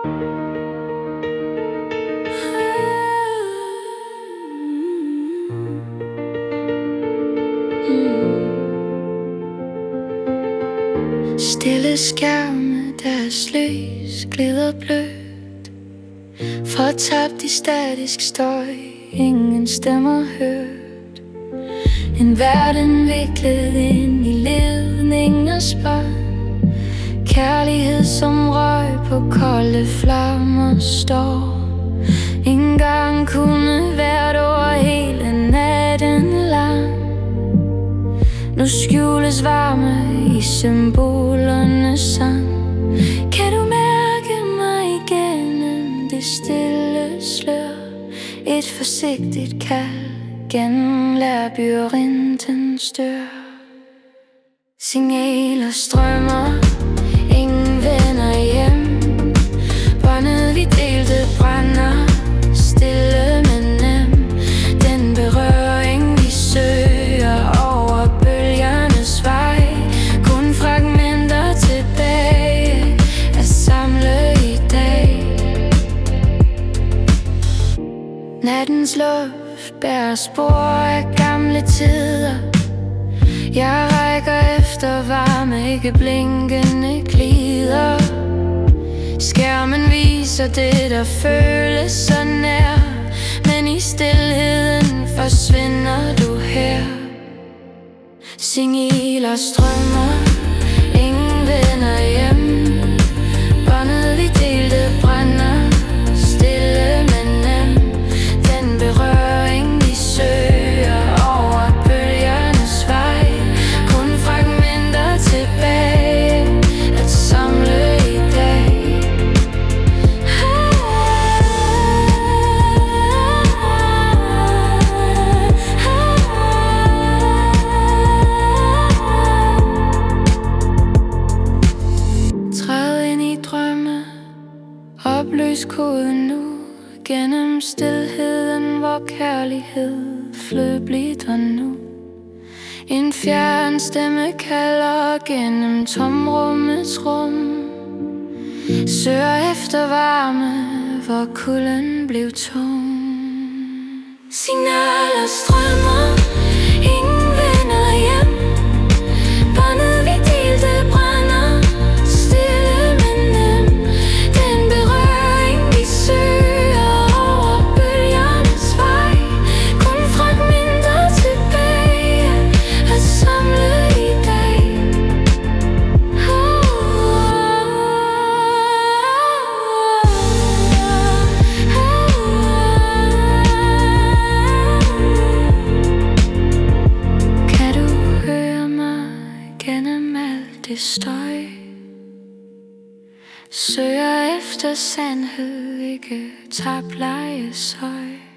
Stille skærme, deres lys glider blødt, fortabt i statisk støj, ingen stemmer hørt. En verden viklet ind i ledningers bånd, kærlighed som røg på kolde flammer står. Engang kunne hvert over hele natten lang, nu skjules varme i symbolernes sang. Kan du mærke mig igennem det stille slør? Et forsigtigt kald gennem labyrintens dør. Signaler strømmer, ingen vender hjem. Båndet vi delte brænder, stille men nem. Den berøring vi søger over bølgernes vej, kun fragmenter tilbage at samle i dag. Nattens luft bærer spor af gamle tider. Jeg rækker efter varme, ikke blinkende glider. Skærmen viser det, der føles så nær, men i stilheden forsvinder du her. Signaler strømmer, ingen vender hjem. Båndet vi delte brænder, stille men nem. Den berøring vi søger over bølgernes vej, kun fragmenter tilbage at samle i dag. Træd ind i drømme, opløs koden nu. Gennem stilheden, hvor kærlighed flød blidt nu. En fjern stemme kalder gennem tomrummets rum. Søger efter varme, hvor kulden blev tung. Signaler strømmer, ingen vender hjem. Båndet vi delte brænder, stille men nem. Den berøring vi søger over bølgernes vej, kun fragmenter tilbage at samle i dag. Kan du høre mig gennem alt det støj? Søger efter sandhed, ikke tabt legetøj.